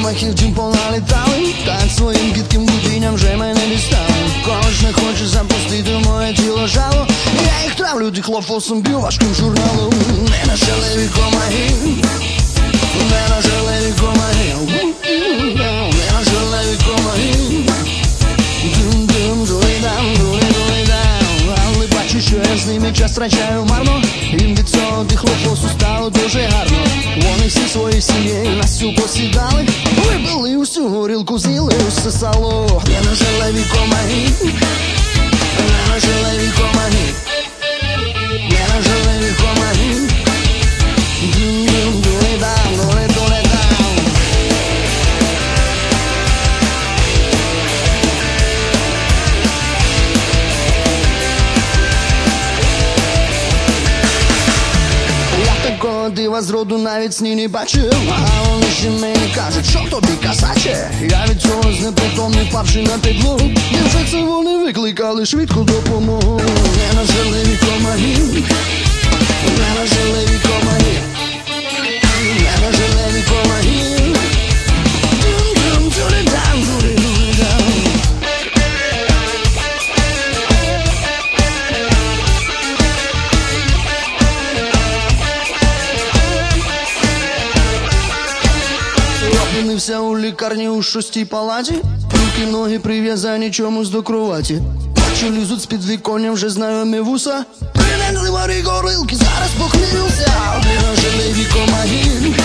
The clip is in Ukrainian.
комахи в дім поналітали, так своїм гидким гудінням вже мене дістали. Кожен хоче запустити моє тіло жало, я їх травлю дихлофосом, б'ю важким журналом. Ненажерливі комахи, ненажерливі комахи, ненажерливі комахи. Але бачу, що я з ними час втрачаю марно. Їм від цього дихлофосу стало дуже гарно. Вони всі свої сім'ї на всю посідали, випили усю горілку, з'їли усе сало. Ненажерливі комахи, ненажерливі комахи, ненажерливі комахи. Такого дива зроду навіть сні не бачив, а вони ще мені кажуть, що тобі казаче. Я від цього знепритомний, впавши на підлогу. Невже це вони викликали швидку допомогу? Ненажерливі комахи, ненажерливі комахи, ненажерливі комахи. Опинився у лікарні у 6-й палаті, руки, ноги прив'язані чомусь до кроваті. Бачу, лізуть з-під віконня вже знайомі вуса. Принесли морі горилки, зараз похмілюся. Ненажерливі комахи,